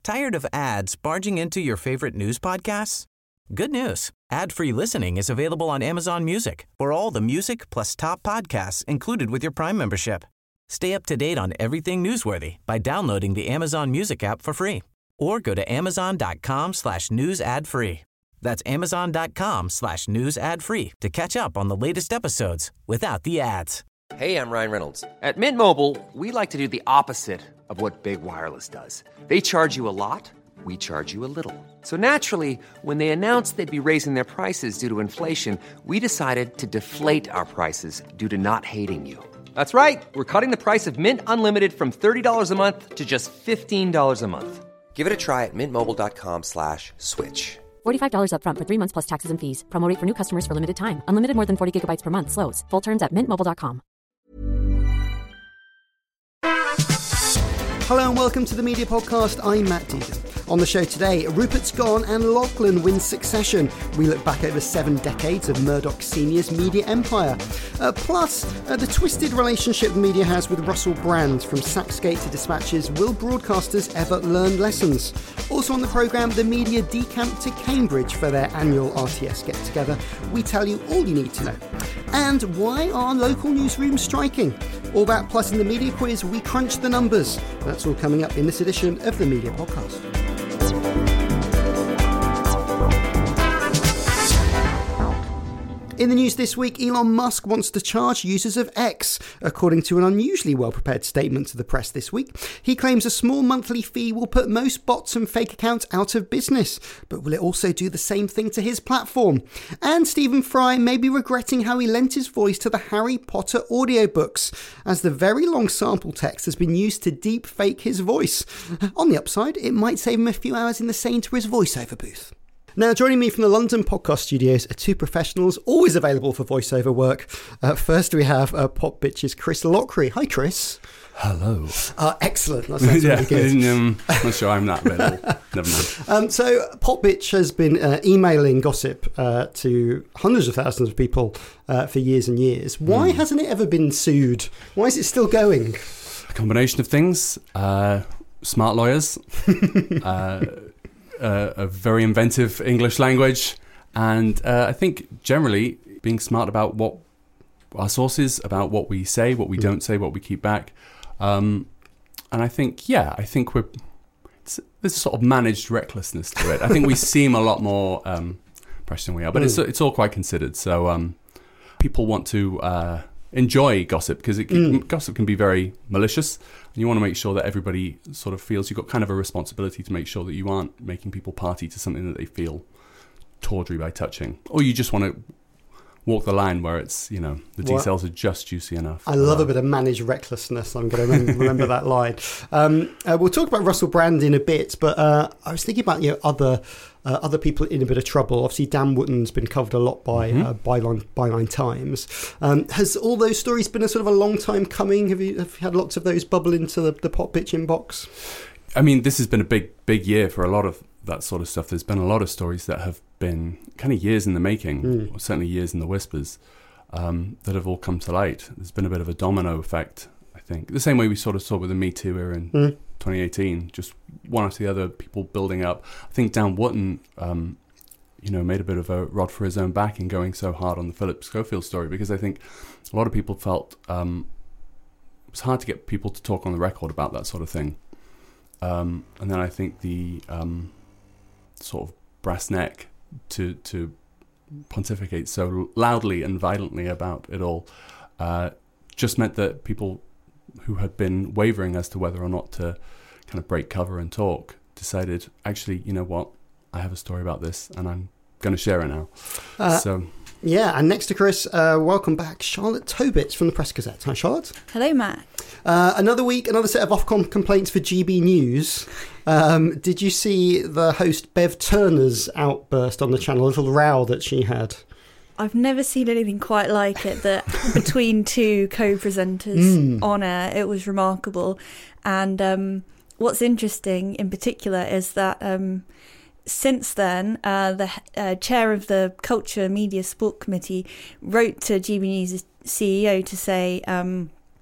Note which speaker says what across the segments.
Speaker 1: Tired of ads barging into your favorite news podcasts? Good news. Ad-free listening is available on Amazon Music for all the music plus top podcasts included with your Prime membership. Stay up to date on everything newsworthy by downloading the Amazon Music app for free or go to amazon.com/news ad free. That's amazon.com/news ad free to catch up on the latest episodes without the ads.
Speaker 2: Hey, I'm Ryan Reynolds. At Mint Mobile, we like to do the opposite of what Big Wireless does. They charge you a lot, we charge you a little. So naturally, when they announced they'd be raising their prices due to inflation, we decided to deflate our prices due to not hating you. That's right. We're cutting the price of Mint Unlimited from $30 a month to just $15 a month. Give it a try at mintmobile.com/switch.
Speaker 3: $45 up front for 3 months plus taxes and fees. Promo rate for new customers for limited time. Unlimited more than 40 gigabytes per month. Slows full terms at mintmobile.com.
Speaker 4: Hello and welcome to the Media Podcast. I'm Matt Deegan. On the show today, Rupert's gone and Lachlan wins Succession. We look back over 7 decades of Murdoch Sr.'s media empire. Plus, the twisted relationship the media has with Russell Brand. From Saxgate to Dispatches, will broadcasters ever learn lessons? Also on the programme, the media decamped to Cambridge for their annual RTS get-together. We tell you all you need to know. And why are local newsrooms striking? All that plus in the media quiz, we crunch the numbers. That's all coming up in this edition of the Media Podcast. In the news this week, Elon Musk wants to charge users of X, according to an unusually well-prepared statement to the press this week. He claims a small monthly fee will put most bots and fake accounts out of business, but will it also do the same thing to his platform? And Stephen Fry may be regretting how he lent his voice to the Harry Potter audiobooks, as the very long sample text has been used to deep fake his voice. On the upside, it might save him a few hours in the Saint or his voiceover booth. Now, joining me from the London podcast studios are 2 professionals always available for voiceover work. First, we have Pop Bitch's Chris Lockry. Hi, Chris.
Speaker 5: Hello.
Speaker 4: Excellent. That sounds really good.
Speaker 5: I'm not sure I'm that available. Never mind.
Speaker 4: So, Pop Bitch has been emailing gossip to hundreds of thousands of people for years and years. Why hasn't it ever been sued? Why is it still going?
Speaker 5: A combination of things. Smart lawyers. A very inventive English language, and I think generally being smart about what our sources, about what we say, what we don't say, what we keep back, and I think there's a sort of managed recklessness to it. I think we seem a lot more precious than we are, but it's all quite considered. So people want to enjoy gossip because gossip can be very malicious. And you want to make sure that everybody sort of feels you've got kind of a responsibility to make sure that you aren't making people party to something that they feel tawdry by touching. Or you just want to walk the line where it's, the details are just juicy enough.
Speaker 4: I love a bit of managed recklessness. I'm going to remember that line. We'll talk about Russell Brand in a bit, but I was thinking about other people in a bit of trouble. Obviously, Dan Wootton's been covered a lot by Byline Times. Has all those stories been a sort of a long time coming? Have you had lots of those bubble into the Pop Bitch inbox?
Speaker 5: I mean, this has been a big year for a lot of that sort of stuff. There's been a lot of stories that have been kind of years in the making, or certainly years in the whispers, that have all come to light. There's been a bit of a domino effect, I think. The same way we sort of saw with the Me Too era in 2018, just one after the other, people building up. I think Dan Wootton, made a bit of a rod for his own back in going so hard on the Philip Schofield story, because I think a lot of people felt it was hard to get people to talk on the record about that sort of thing. And then I think the sort of brass neck to pontificate so loudly and violently about it all just meant that people who had been wavering as to whether or not to kind of break cover and talk decided, actually, you know what, I have a story about this and I'm going to share it now.
Speaker 4: Yeah, and next to Chris, welcome back, Charlotte Tobitz from the Press Gazette. Hi, Charlotte.
Speaker 6: Hello, Matt.
Speaker 4: Another week, another set of Ofcom complaints for GB News. Did you see the host Bev Turner's outburst on the channel, a little row that she had?
Speaker 6: I've never seen anything quite like it, that between 2 co-presenters on air. It was remarkable. And what's interesting in particular is that since then, the chair of the Culture, Media, Sport Committee wrote to GB News' CEO to say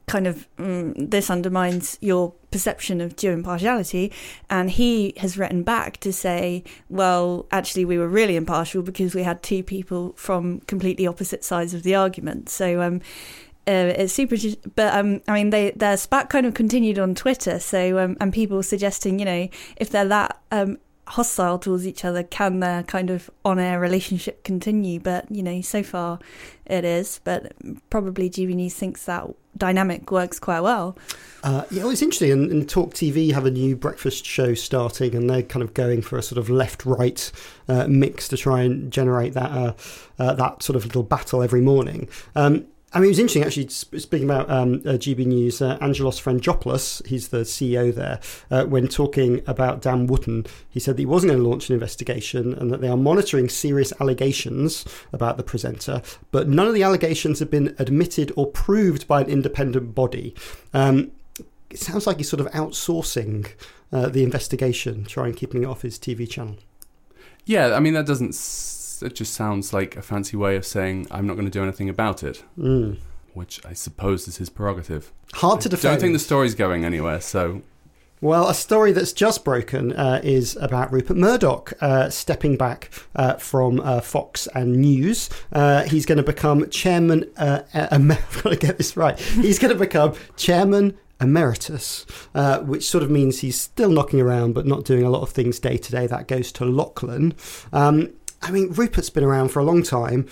Speaker 6: kind of this undermines your perception of due impartiality. And he has written back to say, well, actually we were really impartial because we had two people from completely opposite sides of the argument. So it's super, but I mean, their spat kind of continued on Twitter. So and people suggesting, if they're that hostile towards each other, can their kind of on-air relationship continue? But so far it is, but probably GB News thinks that dynamic works quite well. It's interesting, and Talk TV have a new breakfast show starting, and they're kind of going for a sort of left-right mix to try and generate that sort of little battle every morning. It was interesting, actually, speaking about GB News, Angelos Frangopoulos, he's the CEO there, when talking about Dan Wootton, he said that he wasn't going to launch an investigation and that they are monitoring serious allegations about the presenter, but none of the allegations have been admitted or proved by an independent body. It sounds like he's sort of outsourcing the investigation, trying keeping it off his TV channel. Yeah, I mean, that doesn't... It just sounds like a fancy way of saying I'm not going to do anything about it, which I suppose is his prerogative. Hard to defend. I don't think the story's going anywhere, so... Well, a story that's just broken is about Rupert Murdoch stepping back from Fox and News. He's going to become chairman... I've got to get this right. He's going to become chairman emeritus, which sort of means he's still knocking around but not doing a lot of things day to day. That goes to Lachlan. Rupert's been around for a long time.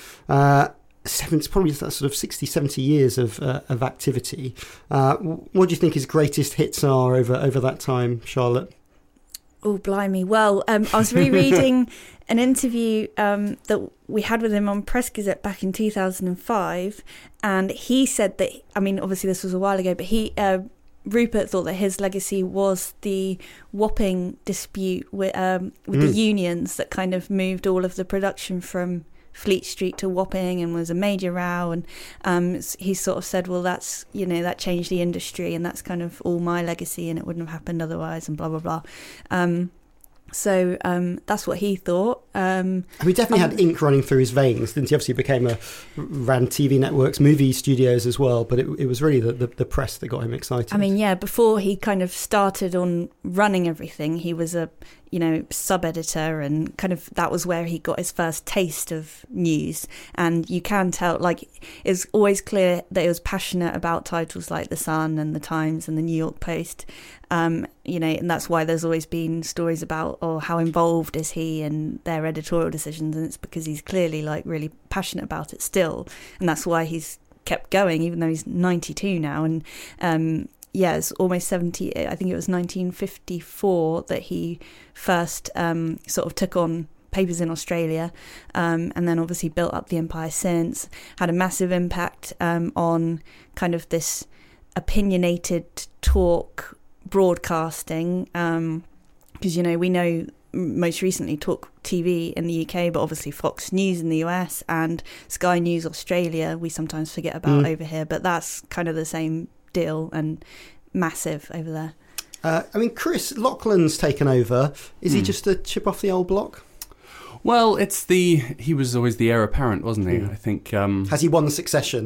Speaker 6: It's probably that sort of 60, 70 years of activity. What do you think his greatest hits are over that time, Charlotte? Oh, blimey. Well, I was rereading an interview that we had with him on Press Gazette back in 2005, and he said that, obviously this was a while ago, but Rupert thought that his legacy was the Wapping dispute with the unions that kind of moved all of the production from Fleet Street to Wapping and was a major row. And he sort of said, well, that's, that changed the industry and that's kind of all my legacy and it wouldn't have happened otherwise and blah, blah, blah. So that's what he thought. He definitely had ink running through his veins, didn't he? Obviously ran TV networks, movie studios as well, but it was really the press that got him excited. Before he kind of started on running everything, he was a sub-editor, and kind of that was where he got his first taste of news. And you can tell, it's always clear that he was passionate about titles like The Sun and The Times and The New York Post. And that's why there's always been stories about, how involved is he in their editorial decisions, and it's because he's clearly really passionate about it still, and that's why he's kept going even though he's 92 now. And it's almost 70. I think it was 1954 that he first sort of took on papers in Australia, and then obviously built up the empire since. Had a massive impact on kind of this opinionated talk broadcasting, because we know most recently Talk TV in the UK, but obviously Fox News in the US and Sky News Australia we sometimes forget about over here, but that's kind of the same deal and massive over there. Chris, Lachlan's taken over. Is he just a chip off the old block? Well, he was always the heir apparent, wasn't he? I think. Has he won the succession?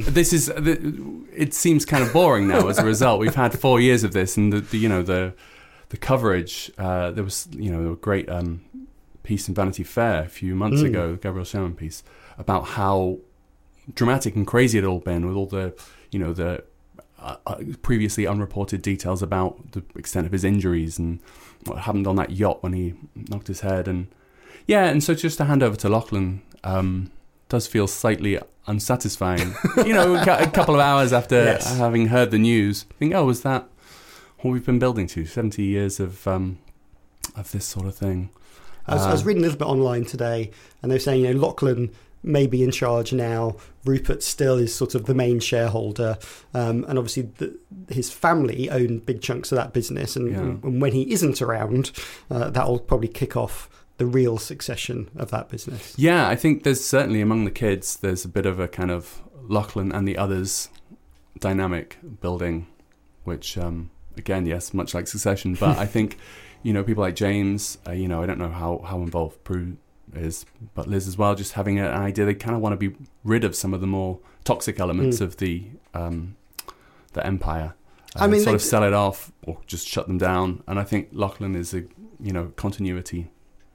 Speaker 6: It seems kind of boring now as a result. We've had 4 years of this, and the coverage. There was a great piece in Vanity Fair a few months ago, Gabriel Sherman piece, about how dramatic and crazy it all been with all the the previously unreported details about the extent of his injuries and what happened on that yacht when he knocked his head. And so just to hand over to Lachlan does feel slightly unsatisfying. A couple of hours after having heard the news, think, was that what we've been building to? 70 years of this sort of thing. I was reading a little bit online today, and they're saying, Lachlan may be in charge now. Rupert still is sort of the main shareholder, and obviously his family own big chunks of that business. And when he isn't around, that'll probably kick off the real succession of that business. Yeah, I think there's certainly among the kids, there's a bit of a kind of Lachlan and the others dynamic building, which, again, yes, much like Succession. But I think, people like James, I don't know how involved Prue is, but Liz as well, just having an idea they kind of want to be rid of some of the more toxic elements of the
Speaker 5: empire.
Speaker 4: I mean,
Speaker 5: sort of sell it off or just shut them down. And I think Lachlan is a continuity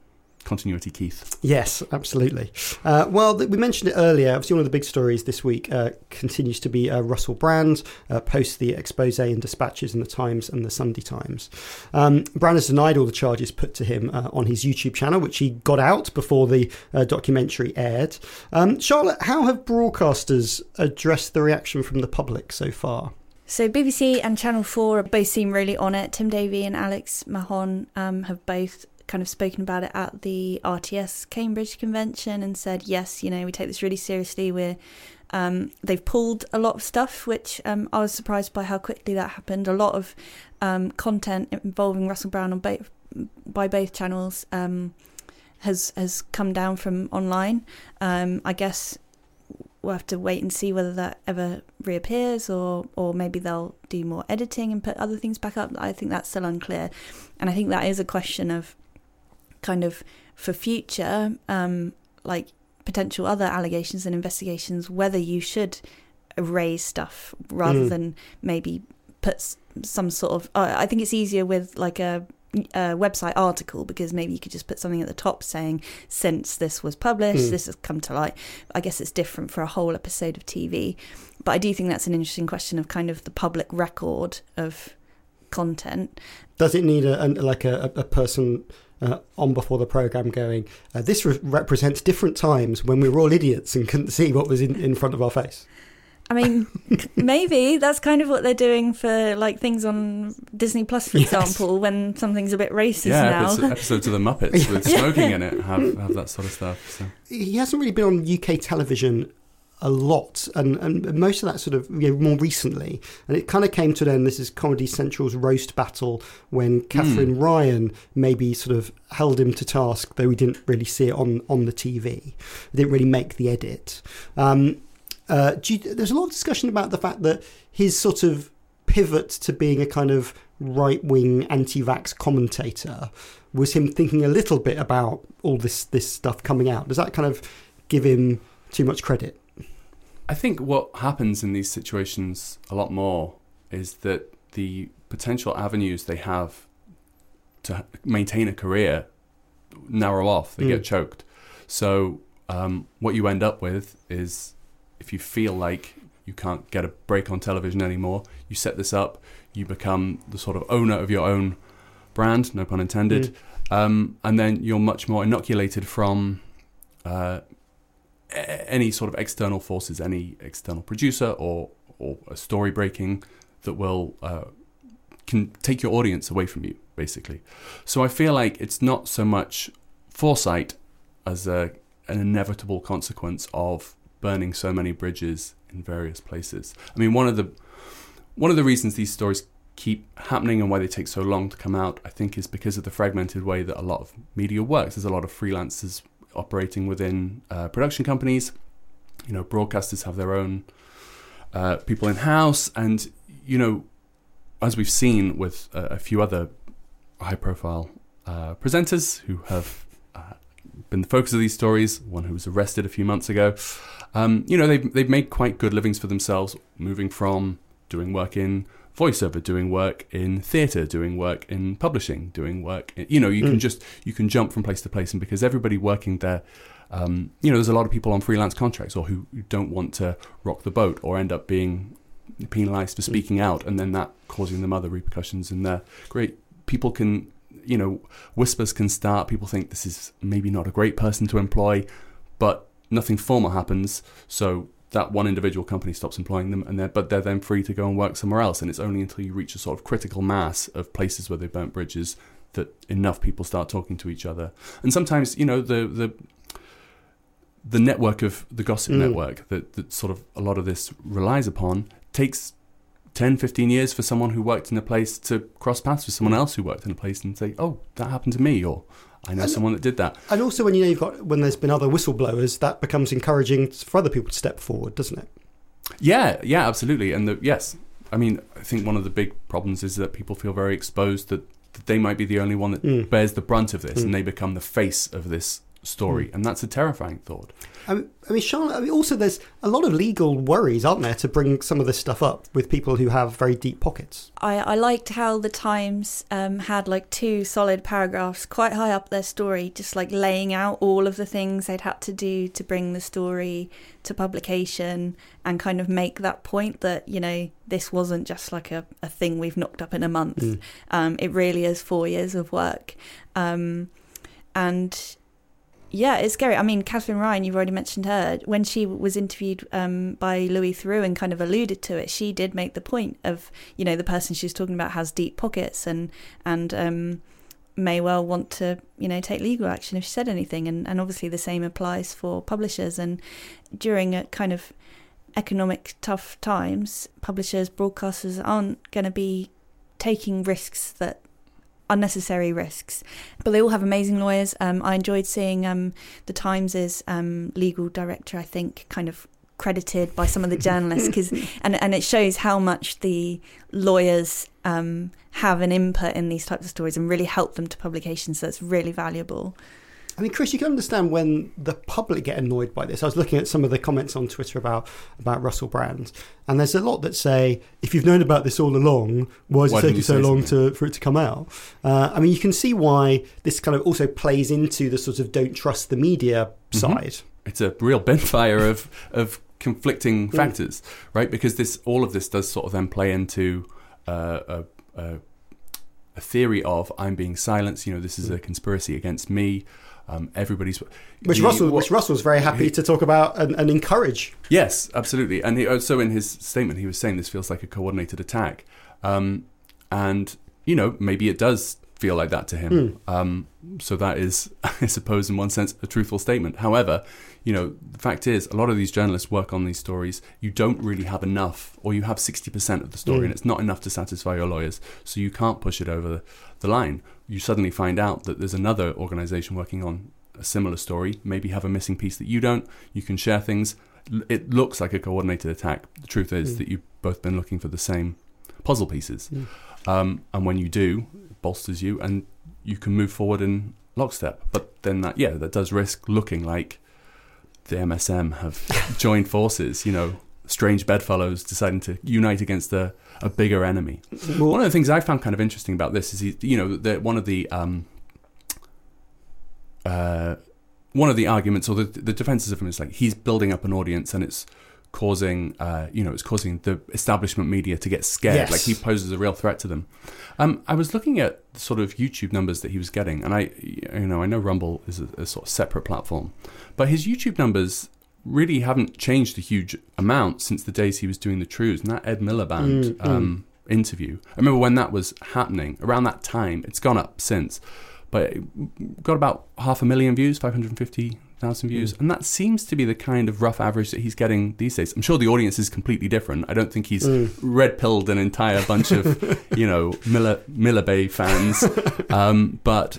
Speaker 5: Keith.
Speaker 4: Yes, absolutely. We mentioned it earlier. Obviously, one of the big stories this week continues to be Russell Brand, post the expose in Dispatches in the Times and the Sunday Times. Brand has denied all the charges put to him on his YouTube channel, which he got out before the documentary aired. Charlotte, how have broadcasters addressed the reaction from the public so far?
Speaker 6: So BBC and Channel 4 both seem really on it. Tim Davie and Alex Mahon have both kind of spoken about it at the RTS Cambridge convention and said, yes, we take this really seriously. They've pulled a lot of stuff, which I was surprised by how quickly that happened. A lot of content involving Russell Brand by both channels has come down from online. I guess we'll have to wait and see whether that ever reappears or maybe they'll do more editing and put other things back up. I think that's still unclear. And I think that is a question of kind of for future, like potential other allegations and investigations, whether you should erase stuff rather than maybe put some sort of... I think it's easier with like a website article, because maybe you could just put something at the top saying, since this was published, this has come to light. I guess it's different for a whole episode of TV. But I do think that's an interesting question of kind of the public record of content.
Speaker 4: Does it need a person on before the programme going, this represents different times when we were all idiots and couldn't see what was in front of our face?
Speaker 6: I mean, maybe that's kind of what they're doing for like things on Disney Plus, for example, when something's a bit racist now.
Speaker 5: Episodes of the Muppets with smoking in it have that sort of stuff. So.
Speaker 4: He hasn't really been on UK television a lot, and most of that sort of more recently, and it kind of came to an end. This is Comedy Central's roast battle when Catherine Ryan maybe sort of held him to task, though we didn't really see it on the TV. They didn't really make the edit. There's a lot of discussion about the fact that his sort of pivot to being a kind of right-wing anti-vax commentator was him thinking a little bit about all this stuff coming out. Does that kind of give him too much credit?
Speaker 5: I think what happens in these situations a lot more is that the potential avenues they have to maintain a career narrow off. They get choked. So what you end up with is, if you feel like you can't get a break on television anymore, you set this up, you become the sort of owner of your own brand, no pun intended, and then you're much more inoculated from any sort of external forces, any external producer or a story breaking that will can take your audience away from you, basically. So I feel like it's not so much foresight as an inevitable consequence of burning so many bridges in various places. I mean, one of the reasons these stories keep happening and why they take so long to come out, I think, is because of the fragmented way that a lot of media works. There's a lot of freelancers operating within production companies. Broadcasters have their own people in-house, and as we've seen with a few other high-profile presenters who have been the focus of these stories, one who was arrested a few months ago, they've made quite good livings for themselves, moving from doing work in voiceover, doing work in theatre, doing work in publishing, doing work in, you can jump from place to place. And because everybody working there, there's a lot of people on freelance contracts or who don't want to rock the boat or end up being penalised for speaking out, and then that causing them other repercussions. And great people can, whispers can start. People think this is maybe not a great person to employ, but nothing formal happens, so that one individual company stops employing them, but they're then free to go and work somewhere else. And it's only until you reach a sort of critical mass of places where they've burnt bridges that enough people start talking to each other. And sometimes, the network of the gossip network that sort of a lot of this relies upon takes 10, 15 years for someone who worked in a place to cross paths with someone else who worked in a place and say, oh, that happened to me, or I know someone that did that. And
Speaker 4: also when there's been other whistleblowers, that becomes encouraging for other people to step forward, doesn't it?
Speaker 5: Yeah, absolutely. And yes, I mean, I think one of the big problems is that people feel very exposed that they might be the only one that bears the brunt of this, and they become the face of this story, and that's a terrifying thought.
Speaker 4: I mean, Charlotte, also there's a lot of legal worries, aren't there, to bring some of this stuff up with people who have very deep pockets.
Speaker 6: I liked how the Times had like 2 solid paragraphs quite high up their story, just like laying out all of the things they'd had to do to bring the story to publication and kind of make that point that, you know, this wasn't just like a thing we've knocked up in a month. It really is 4 years of work. And yeah, it's scary. I mean, Catherine Ryan, you've already mentioned her. When she was interviewed by Louis Theroux and kind of alluded to it, she did make the point of, you know, the person she was talking about has deep pockets and may well want to, you know, take legal action if she said anything. And obviously the same applies for publishers. And during a kind of economic tough times, publishers, broadcasters aren't going to be taking risks that unnecessary risks, but they all have amazing lawyers. I enjoyed seeing the Times's legal director, I think, kind of credited by some of the journalists, because and it shows how much the lawyers have an input in these types of stories and really help them to publication. So it's really valuable.
Speaker 4: I mean, Chris, you can understand when the public get annoyed by this. I was looking at some of the comments on Twitter about Russell Brand, and there's a lot that say, if you've known about this all along, why does it take you so long for it to come out? I mean, you can see why this kind of also plays into the sort of don't trust the media side.
Speaker 5: It's a real bonfire of conflicting factors, right? Because all of this does sort of then play into a theory of I'm being silenced. You know, this is a conspiracy against me. Which Russell's very happy to talk about and encourage. Yes, absolutely. And he also, in his statement, he was saying this feels like a coordinated attack. And, you know, maybe it does feel like that to him. So that is, I suppose, in one sense, a truthful statement. However, you know, the fact is, a lot of these journalists work on these stories. You don't really have enough, or you have 60% of the story, and it's not enough to satisfy your lawyers. So you can't push it over the line. You suddenly find out that there's another organisation working on a similar story, maybe have a missing piece that you don't. You can share things. It looks like a coordinated attack. The truth is that you've both been looking for the same puzzle pieces. And when you do, it bolsters you and you can move forward in lockstep. But then that does risk looking like the MSM have joined forces, you know, strange bedfellows deciding to unite against a bigger enemy. One of the things I found kind of interesting about this is, one of the arguments or the defenses of him is like he's building up an audience and it's causing the establishment media to get scared.
Speaker 4: Yes.
Speaker 5: Like he poses a real threat to them. I was looking at the sort of YouTube numbers that he was getting, and I know Rumble is a sort of separate platform, but his YouTube numbers really haven't changed a huge amount since the days he was doing the Truths and that Ed Miliband interview. I remember when that was happening, around that time. It's gone up since, but it got about 500,000 views, 550,000 views, and that seems to be the kind of rough average that he's getting these days. I'm sure the audience is completely different. I don't think he's red-pilled an entire bunch of, Millibay fans, but,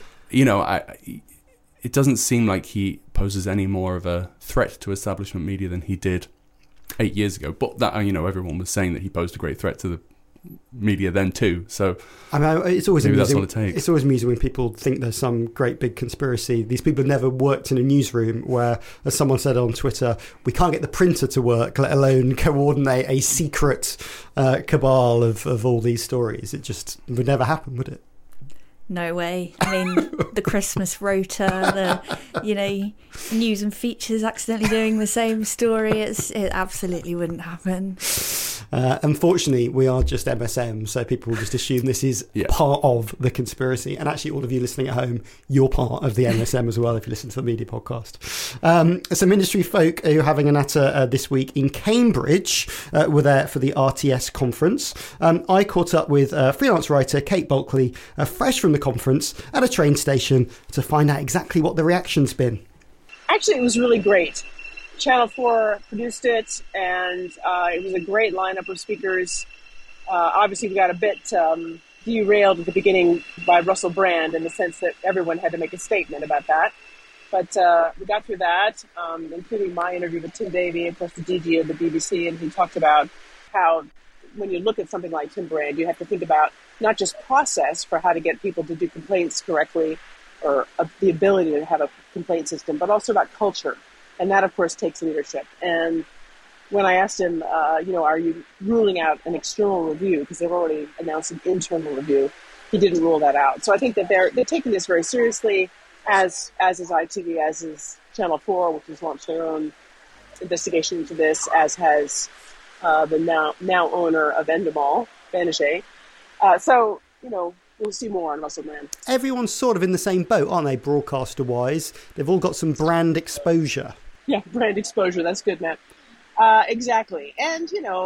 Speaker 5: it doesn't seem like he poses any more of a threat to establishment media than he did 8 years ago. But that, everyone was saying that he posed a great threat to the media then too. So
Speaker 4: I mean, it's always
Speaker 5: maybe
Speaker 4: amusing.
Speaker 5: That's all it takes.
Speaker 4: It's always amusing when people think there's some great big conspiracy. These people have never worked in a newsroom where, as someone said on Twitter, we can't get the printer to work, let alone coordinate a secret cabal of all these stories. It just would never happen, would it?
Speaker 6: No way. I mean, the Christmas rota, news and features accidentally doing the same story. It absolutely wouldn't happen.
Speaker 4: Unfortunately, we are just MSM, so people will just assume this is part of the conspiracy. And actually, all of you listening at home, you're part of the MSM as well if you listen to the Media Podcast. Some industry folk who are having a natter this week in Cambridge were there for the RTS conference. I caught up with freelance writer Kate Bulkley, fresh from the conference, at a train station to find out exactly what the reaction's been.
Speaker 7: Actually, it was really great. Channel 4 produced it, and it was a great lineup of speakers. Obviously, we got a bit derailed at the beginning by Russell Brand in the sense that everyone had to make a statement about that. But we got through that, including my interview with Tim Davie, of course, the DG of the BBC, and he talked about how when you look at something like Tim Brand, you have to think about not just process for how to get people to do complaints correctly, or the ability to have a complaint system, but also about culture. And that, of course, takes leadership. And when I asked him, are you ruling out an external review, because they've already announced an internal review, he didn't rule that out. So I think that they're taking this very seriously, as is ITV, as is Channel 4, which has launched their own investigation into this, as has the now owner of Endemol, Banijay. So, we'll see more on Russell Brand.
Speaker 4: Everyone's sort of in the same boat, aren't they, broadcaster-wise? They've all got some brand exposure.
Speaker 7: Yeah, brand exposure. That's good, Matt. Exactly. And,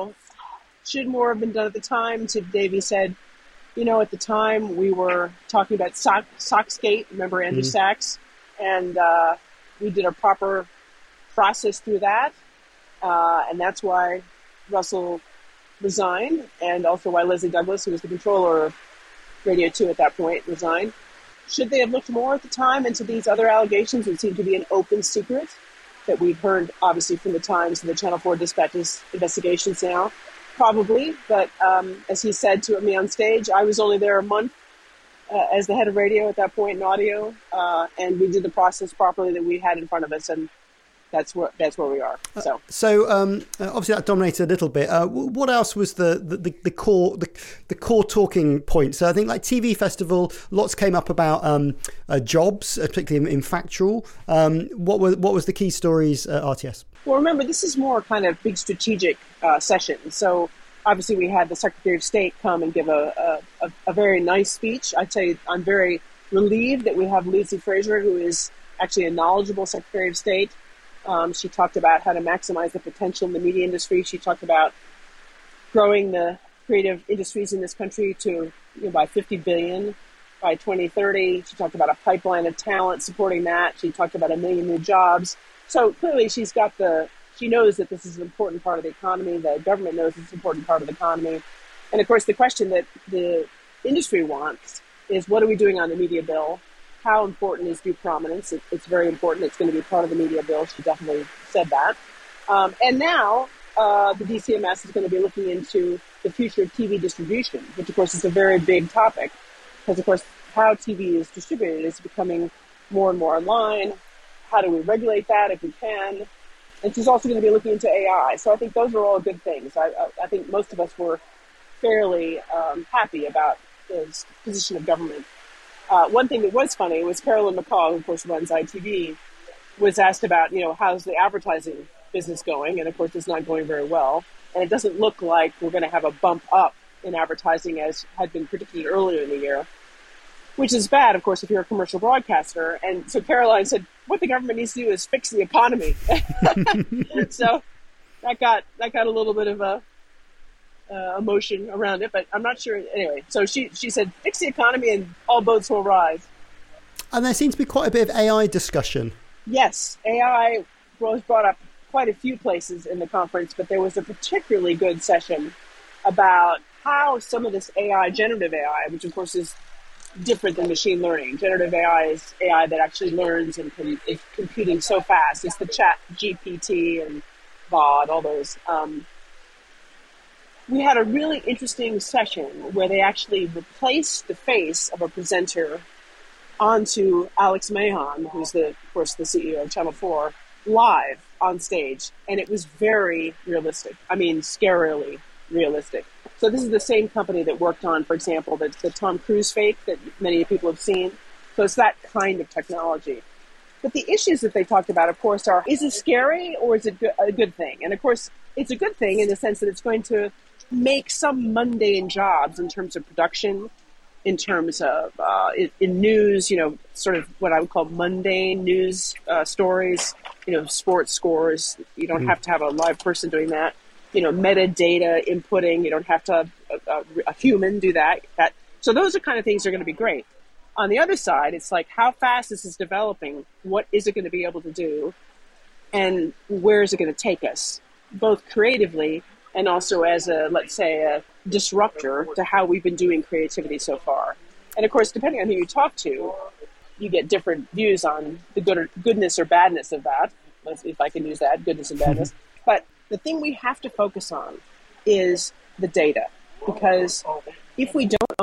Speaker 7: should more have been done at the time? Tim Davie said, at the time we were talking about Socksgate, remember Andrew Sachs? And we did a proper process through that. And that's why Russell resigned, and also why Leslie Douglas, who was the controller of Radio 2 at that point, resigned. Should they have looked more at the time into these other allegations? It seemed to be an open secret that we've heard, obviously, from the Times and the Channel 4 Dispatch's investigations now. Probably, but as he said to me on stage, I was only there a month as the head of radio at that point in audio, and we did the process properly that we had in front of us, and that's where we are. So
Speaker 4: obviously that dominated a little bit. What else was the core talking points? So I think like TV Festival, lots came up about jobs, particularly in factual. What was the key stories at RTS?
Speaker 7: Well, remember, this is more kind of big strategic session. So obviously we had the Secretary of State come and give a very nice speech. I'd say I'm very relieved that we have Lucy Fraser, who is actually a knowledgeable Secretary of State. She talked about how to maximize the potential in the media industry. She talked about growing the creative industries in this country to by 50 billion by 2030. She talked about a pipeline of talent supporting that. She talked about 1 million new jobs. So clearly she knows that this is an important part of the economy. The government knows it's an important part of the economy. And of course, the question that the industry wants is, what are we doing on the media bill? How important is due prominence? It's very important. It's going to be part of the media bill. She definitely said that. And now the DCMS is going to be looking into the future of TV distribution, which of course is a very big topic, because of course how TV is distributed is becoming more and more online. How do we regulate that if we can? And she's also going to be looking into AI. So I think those are all good things. I think most of us were fairly happy about the position of government. One thing that was funny was Carolyn McCaw, who of course runs ITV, was asked about, how's the advertising business going? And of course it's not going very well. And it doesn't look like we're going to have a bump up in advertising as had been predicted earlier in the year, which is bad, of course, if you're a commercial broadcaster. And so Caroline said, what the government needs to do is fix the economy. So that got a little bit of a emotion around it, but I'm not sure. Anyway, so she said, fix the economy and all boats will rise.
Speaker 4: And there seems to be quite a bit of AI discussion.
Speaker 7: Yes, AI was brought up quite a few places in the conference, but there was a particularly good session about how some of this AI, generative AI, which of course is different than machine learning. Generative AI is AI that actually learns and is computing so fast. It's the Chat GPT and Bard, all those. We had a really interesting session where they actually replaced the face of a presenter onto Alex Mahon, who's of course the CEO of Channel 4, live on stage. And it was very realistic. I mean, scarily realistic. So this is the same company that worked on, for example, the Tom Cruise fake that many people have seen. So it's that kind of technology. But the issues that they talked about, of course, are, is it scary or is it a good thing? And of course, it's a good thing in the sense that it's going to make some mundane jobs in terms of production, in terms of in news, sort of what I would call mundane news stories, sports scores. You don't have to have a live person doing that. Metadata inputting. You don't have to have a human do that. So those are kind of things that are going to be great. On the other side, it's like, how fast this is developing, what is it going to be able to do, and where is it going to take us, both creatively and also as let's say, a disruptor to how we've been doing creativity so far. And of course, depending on who you talk to, you get different views on the goodness or badness of that, if I can use that, goodness and badness. But the thing we have to focus on is the data, because if we don't own our own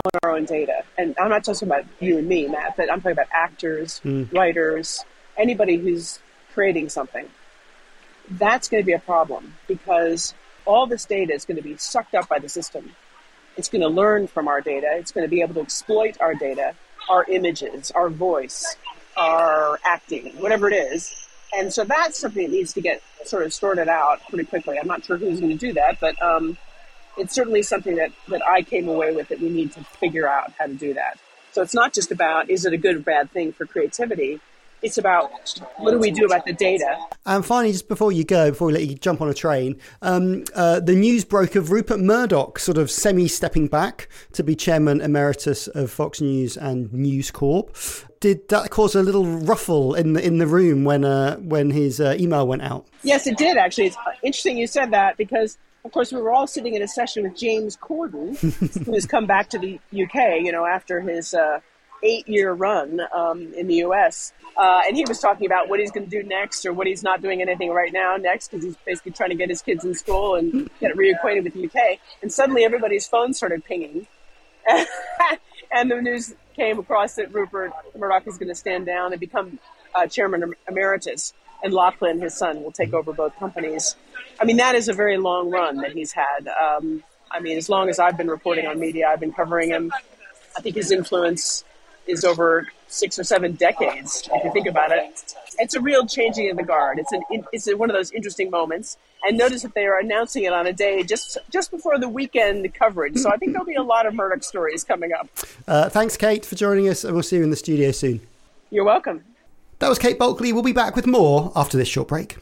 Speaker 7: on data. And I'm not talking about you and me, Matt, but I'm talking about actors, writers, anybody who's creating something. That's going to be a problem because all this data is going to be sucked up by the system. It's going to learn from our data. It's going to be able to exploit our data, our images, our voice, our acting, whatever it is. And so that's something that needs to get sort of sorted out pretty quickly. I'm not sure who's going to do that, but it's certainly something that I came away with that we need to figure out how to do that. So it's not just about, is it a good or bad thing for creativity? It's about, what do we do about the data?
Speaker 4: And finally, just before we let you jump on a train, the news broke of Rupert Murdoch sort of semi-stepping back to be chairman emeritus of Fox News and News Corp. Did that cause a little ruffle in the room when his email went out?
Speaker 7: Yes, it did, actually. It's interesting you said that because, of course, we were all sitting in a session with James Corden, who has come back to the UK, after his 8-year run in the US. And he was talking about what he's going to do next or what he's not doing anything right now next because he's basically trying to get his kids in school and get reacquainted with the UK. And suddenly everybody's phone started pinging. And the news came across that Rupert Murdoch is going to stand down and become chairman emeritus. And Lachlan, his son, will take over both companies. I mean, that is a very long run that he's had. As long as I've been reporting on media, I've been covering him. I think his influence is over 6 or 7 decades, if you think about it. It's a real changing of the guard. It's one of those interesting moments. And notice that they are announcing it on a day just before the weekend coverage. So I think there'll be a lot of Murdoch stories coming up.
Speaker 4: Thanks, Kate, for joining us, and we'll see you in the studio soon.
Speaker 7: You're welcome.
Speaker 4: That was Kate Bulkley. We'll be back with more after this short break.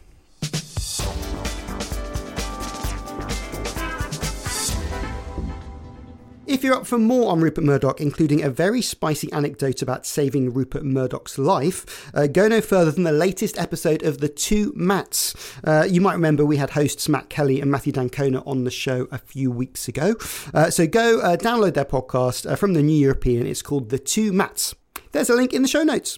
Speaker 4: If you're up for more on Rupert Murdoch, including a very spicy anecdote about saving Rupert Murdoch's life, go no further than the latest episode of The Two Matts. You might remember we had hosts Matt Kelly and Matthew Dancona on the show a few weeks ago. So go download their podcast from the New European. It's called The Two Matts. There's a link in the show notes.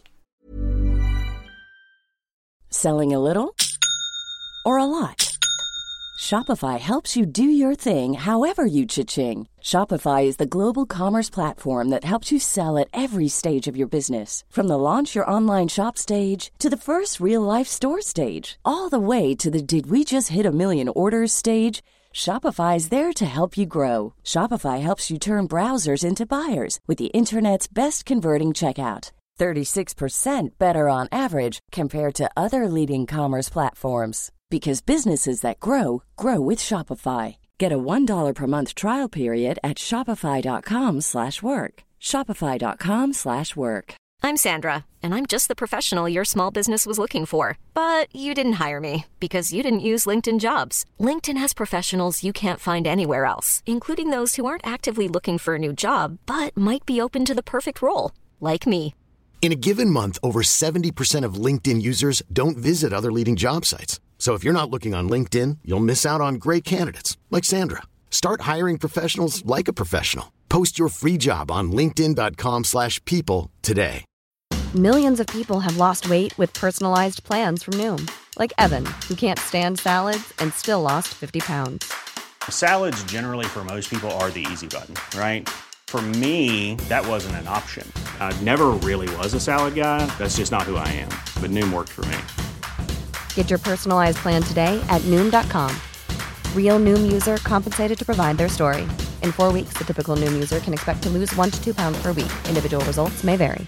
Speaker 8: Selling a little or a lot? Shopify helps you do your thing however you cha-ching. Shopify is the global commerce platform that helps you sell at every stage of your business. From the launch your online shop stage to the first real-life store stage, all the way to the did we just hit 1 million orders stage. Shopify is there to help you grow. Shopify helps you turn browsers into buyers with the internet's best converting checkout. 36% better on average compared to other leading commerce platforms. Because businesses that grow, grow with Shopify. Get a $1 per month trial period at shopify.com/work. Shopify.com/work.
Speaker 9: I'm Sandra, and I'm just the professional your small business was looking for. But you didn't hire me because you didn't use LinkedIn Jobs. LinkedIn has professionals you can't find anywhere else, including those who aren't actively looking for a new job, but might be open to the perfect role, like me.
Speaker 10: In a given month, over 70% of LinkedIn users don't visit other leading job sites. So if you're not looking on LinkedIn, you'll miss out on great candidates like Sandra. Start hiring professionals like a professional. Post your free job on linkedin.com/people today.
Speaker 11: Millions of people have lost weight with personalized plans from Noom. Like Evan, who can't stand salads and still lost 50 pounds.
Speaker 12: Salads generally for most people are the easy button, right? For me, that wasn't an option. I never really was a salad guy. That's just not who I am. But Noom worked for me.
Speaker 11: Get your personalized plan today at Noom.com. Real Noom user compensated to provide their story. In 4 weeks, the typical Noom user can expect to lose 1 to 2 pounds per week. Individual results may vary.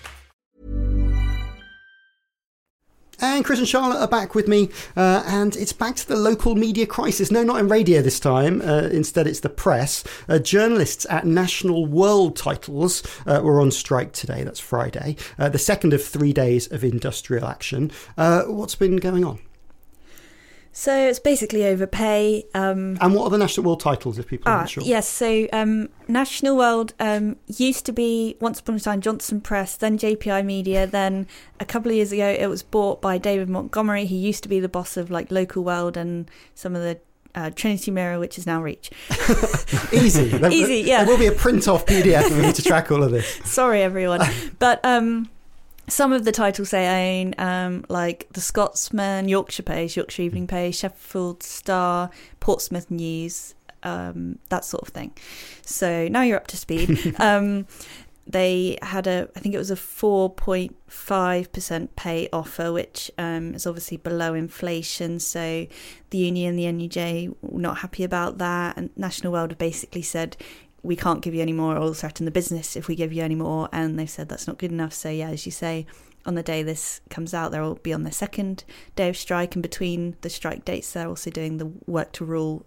Speaker 4: And Chris and Charlotte are back with me, and it's back to the local media crisis. No, not in radio this time. Instead, it's the press. Journalists at National World Titles were on strike today. That's Friday. The second of 3 days of industrial action. What's been going on?
Speaker 6: So it's basically overpay.
Speaker 4: And what are the National World Titles, if people aren't sure?
Speaker 6: Yes, so National World used to be, once upon a time, Johnson Press, then JPI Media, then a couple of years ago it was bought by David Montgomery, who used to be the boss of like Local World and some of the Trinity Mirror, which is now Reach.
Speaker 4: Easy.
Speaker 6: Easy, yeah.
Speaker 4: There will be a print-off PDF for me to track all of this.
Speaker 6: Sorry, everyone. But some of the titles they own, like The Scotsman, Yorkshire Page, Yorkshire Evening Page, Sheffield Star, Portsmouth News, that sort of thing. So now you're up to speed. they had I think it was a 4.5% pay offer, which is obviously below inflation. So the union, the NUJ, were not happy about that. And National World have basically said, we can't give you any more, or we'll threaten the business if we give you any more. And they've said that's not good enough. So yeah, as you say, on the day this comes out, they'll be on their second day of strike. And between the strike dates, they're also doing the work to rule,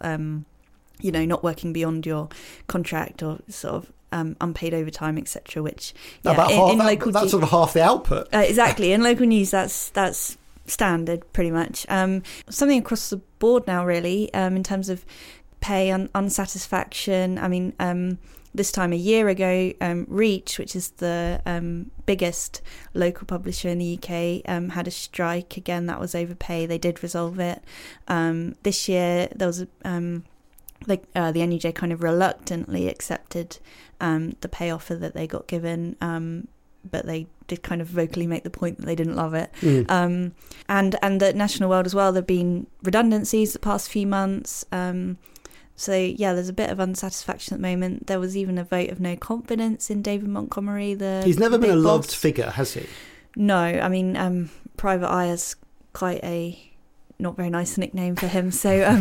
Speaker 6: not working beyond your contract or sort of unpaid overtime, etc. Which
Speaker 4: that's sort of half the output.
Speaker 6: Exactly. In local news, that's standard pretty much. Something across the board now, really, in terms of pay unsatisfaction. I mean, this time a year ago, Reach, which is the biggest local publisher in the UK, had a strike. Again, that was over pay. They did resolve it. This year, there was the NUJ kind of reluctantly accepted the pay offer that they got given, but they did kind of vocally make the point that they didn't love it. And the National World as well, there have been redundancies the past few months. So yeah, there's a bit of unsatisfaction at the moment. There was even a vote of no confidence in David Montgomery.
Speaker 4: He's never been a loved figure, has he? No,
Speaker 6: I mean, Private Eye is quite a not very nice nickname for him. So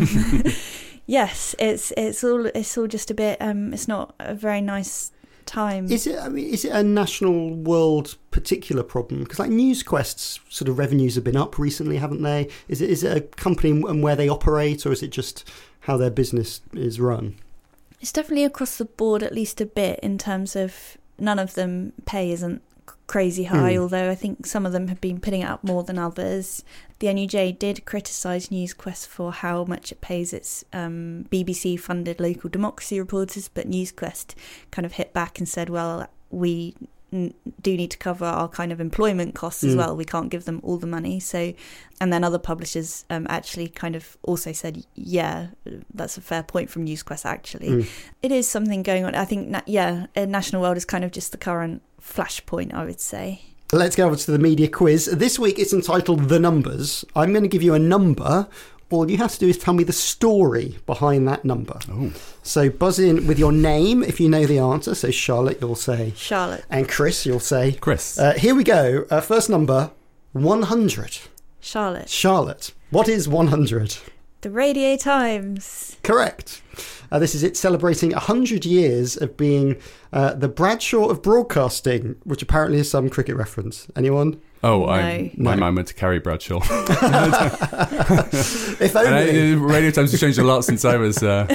Speaker 6: yes, it's all just a bit. It's not a very nice time.
Speaker 4: Is it a National World particular problem? Because like NewsQuest's sort of revenues have been up recently, haven't they? Is it a company and where they operate, or is it just how their business is run?
Speaker 6: It's definitely across the board, at least a bit, in terms of none of them pay isn't crazy high, although I think some of them have been putting it up more than others. The NUJ did criticise NewsQuest for how much it pays its BBC-funded local democracy reporters, but NewsQuest kind of hit back and said, well, we do need to cover our kind of employment costs as well. We can't give them all the money. So, and then other publishers actually kind of also said, yeah, that's a fair point from NewsQuest, actually. It is something going on. I think, National World is kind of just the current flashpoint, I would say.
Speaker 4: Let's go over to the media quiz. This week it's entitled The Numbers. I'm going to give you a number. All you have to do is tell me the story behind that number. Oh. So buzz in with your name if you know the answer. So Charlotte, you'll say
Speaker 6: Charlotte.
Speaker 4: And Chris, you'll say
Speaker 5: Chris.
Speaker 4: Here we go. First number, 100.
Speaker 6: Charlotte.
Speaker 4: What is 100?
Speaker 6: The Radio Times.
Speaker 4: Correct. This is it celebrating 100 years of being the Bradshaw of broadcasting, which apparently is some cricket reference. Anyone?
Speaker 5: Oh, no. My mind went to Carrie Bradshaw.
Speaker 4: If only.
Speaker 5: Radio Times has changed a lot since I was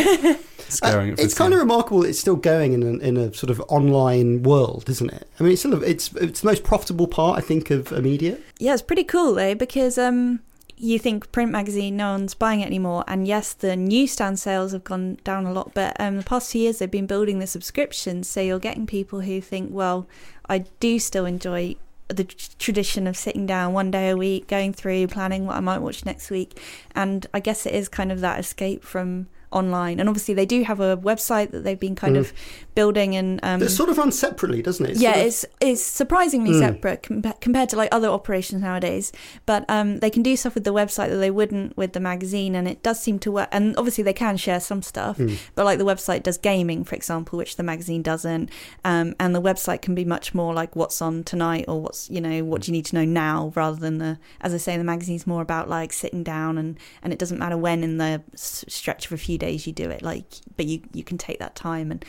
Speaker 5: scaring it.
Speaker 4: It's kind of remarkable it's still going in a sort of online world, isn't it? I mean, it's the most profitable part, I think, of a media.
Speaker 6: Yeah, it's pretty cool, though, because you think print magazine, no one's buying it anymore. And yes, the newsstand sales have gone down a lot, but the past few years they've been building the subscriptions. So you're getting people who think, well, I do still enjoy the tradition of sitting down one day a week, going through, planning what I might watch next week. And I guess it is kind of that escape from online. And obviously they do have a website that they've been kind of building, and
Speaker 4: it's sort of run separately, doesn't it?
Speaker 6: It's surprisingly separate compared to like other operations nowadays, but they can do stuff with the website that they wouldn't with the magazine, and it does seem to work. And obviously they can share some stuff, but like the website does gaming, for example, which the magazine doesn't, and the website can be much more like what's on tonight, or what's, what do you need to know now, rather than as I say, the magazine's more about like sitting down, and it doesn't matter when in the stretch of a few days you do it, but you can take that time. And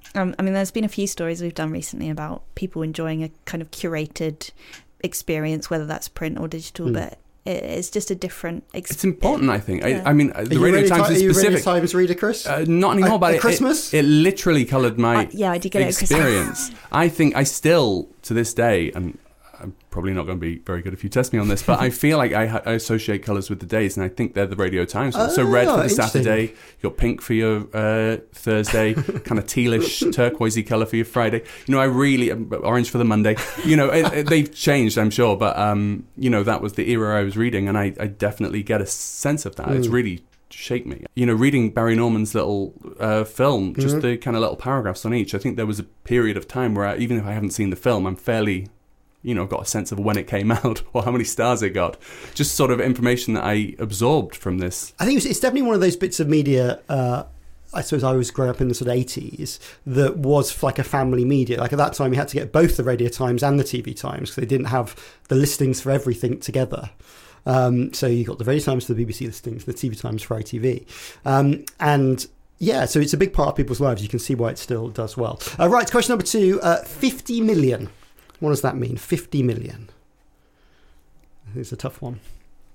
Speaker 6: I mean, there's been a few stories we've done recently about people enjoying a kind of curated experience, whether that's print or digital, but it's just a different experience.
Speaker 5: It's important, I think. Yeah. I mean, the Radio Times is specific.
Speaker 4: Are you a Radio Times reader, Chris?
Speaker 5: Not anymore, but
Speaker 4: Christmas?
Speaker 5: It literally coloured my
Speaker 6: I did get
Speaker 5: experience.
Speaker 6: It at Christmas.
Speaker 5: I think I still, to this day, and I'm probably not going to be very good if you test me on this, but I feel like I associate colours with the days, and I think they're the Radio Times. So red for the Saturday, you got pink for your Thursday, kind of tealish, turquoisey colour for your Friday. I really, orange for the Monday. They've changed, I'm sure, but that was the era I was reading, and I definitely get a sense of that. It's really shaped me. Reading Barry Norman's little film, just the kind of little paragraphs on each. I think there was a period of time where even if I haven't seen the film, I'm fairly got a sense of when it came out or how many stars it got. Just sort of information that I absorbed from this.
Speaker 4: I think it's definitely one of those bits of media, I suppose I was growing up in the sort of 80s, that was like a family media. Like at that time, you had to get both the Radio Times and the TV Times because they didn't have the listings for everything together. So you got the Radio Times for the BBC listings, the TV Times for ITV. And yeah, so it's a big part of people's lives. You can see why it still does well. Right, question number 2, 50 million. What does that mean? 50 million. I think it's a tough one.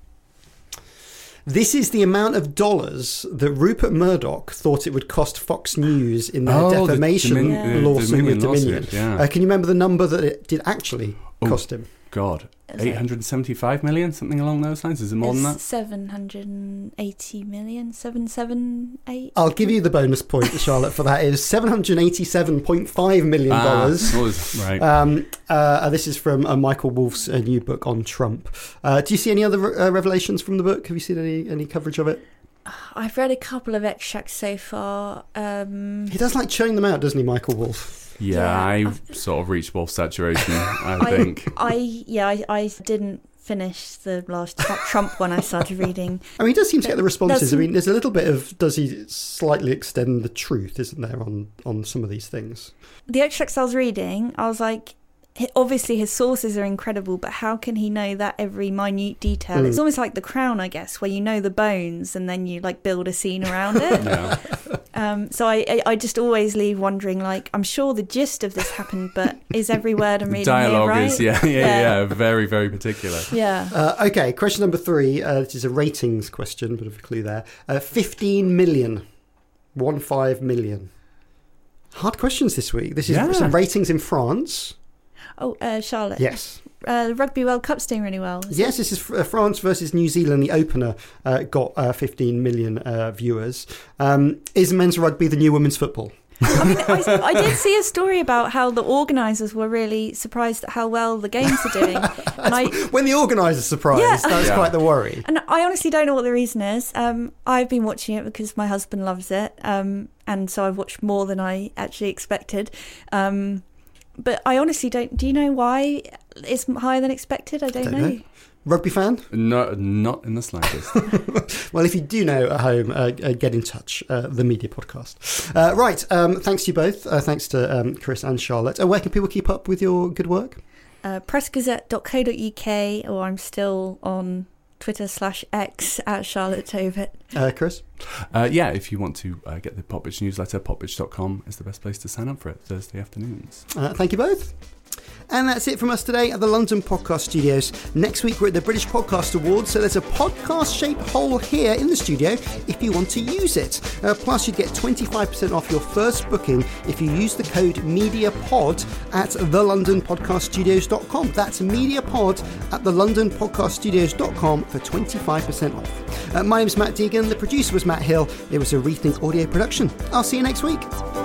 Speaker 4: This is the amount of dollars that Rupert Murdoch thought it would cost Fox News in their defamation lawsuit with Dominion. Can you remember the number that it did actually cost him?
Speaker 5: God, 875 million, something along those lines. Is it more than that?
Speaker 6: 780 million, 778.
Speaker 4: I'll give you the bonus point, Charlotte, for that. It is $787.5 million. Right. This is from Michael Wolff's new book on Trump. Do you see any other revelations from the book? Have you seen any coverage of it?
Speaker 6: I've read a couple of extracts so far.
Speaker 4: He does like churning them out, doesn't he, Michael Wolff?
Speaker 5: Yeah, I sort of reached Wolf saturation, I think.
Speaker 6: I didn't finish the last Trump one I started reading.
Speaker 4: I mean, he does seem to get the responses. I mean, there's a little bit of, does he slightly extend the truth, isn't there, on some of these things?
Speaker 6: The extracts I was reading, I was like, obviously his sources are incredible, but how can he know that every minute detail? It's almost like The Crown, I guess, where you know the bones and then you like build a scene around it. So I just always leave wondering, like, I'm sure the gist of this happened, but is every word I'm reading
Speaker 5: dialogue
Speaker 6: here right?
Speaker 5: is very, very particular.
Speaker 4: Okay, question number 3, which is a ratings question, bit of a clue there. 15 million. 15 million. Hard questions this week. This is some ratings in France.
Speaker 6: Oh, Charlotte.
Speaker 4: Yes.
Speaker 6: Rugby World Cup's doing really well.
Speaker 4: Yes, this is France versus New Zealand. The opener got 15 million viewers. Is men's rugby the new women's football?
Speaker 6: I mean, I did see a story about how the organisers were really surprised at how well the games are doing. And
Speaker 4: when the organisers are surprised, that's quite the worry.
Speaker 6: And I honestly don't know what the reason is. I've been watching it because my husband loves it. And so I've watched more than I actually expected. But I honestly don't... Do you know why it's higher than expected? I don't know.
Speaker 4: Rugby fan?
Speaker 5: No, not in the slightest.
Speaker 4: Well, if you do know at home, get in touch. The Media Podcast. Right. Thanks to you both. Thanks to Chris and Charlotte. Where can people keep up with your good work?
Speaker 6: Pressgazette.co.uk, or I'm still on Twitter/X at Charlotte Tovett.
Speaker 4: Chris?
Speaker 5: If you want to get the Popbitch newsletter, popbitch.com is the best place to sign up for it Thursday afternoons.
Speaker 4: Thank you both. And that's it from us today at the London Podcast Studios. Next week, we're at the British Podcast Awards, so there's a podcast-shaped hole here in the studio if you want to use it. Plus, you get 25% off your first booking if you use the code MEDIAPOD at thelondonpodcaststudios.com. That's MEDIAPOD at thelondonpodcaststudios.com for 25% off. My name's Matt Deegan. The producer was Matt Hill. It was a Rethink Audio production. I'll see you next week.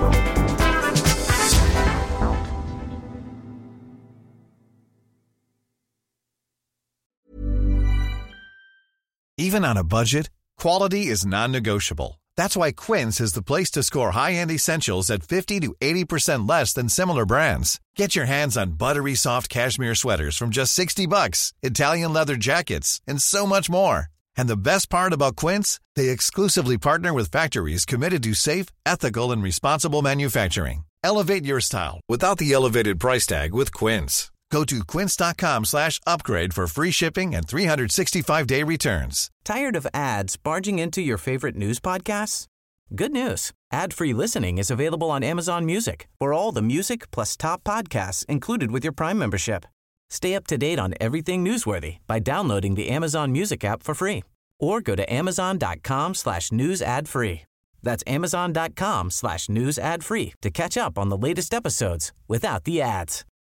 Speaker 13: Even on a budget, quality is non-negotiable. That's why Quince is the place to score high-end essentials at 50 to 80% less than similar brands. Get your hands on buttery soft cashmere sweaters from just $60, Italian leather jackets, and so much more. And the best part about Quince, they exclusively partner with factories committed to safe, ethical, and responsible manufacturing. Elevate your style without the elevated price tag with Quince. Go to quince.com/upgrade for free shipping and 365-day returns.
Speaker 1: Tired of ads barging into your favorite news podcasts? Good news. Ad-free listening is available on Amazon Music for all the music plus top podcasts included with your Prime membership. Stay up to date on everything newsworthy by downloading the Amazon Music app for free or go to amazon.com/news ad free. That's amazon.com/news ad free to catch up on the latest episodes without the ads.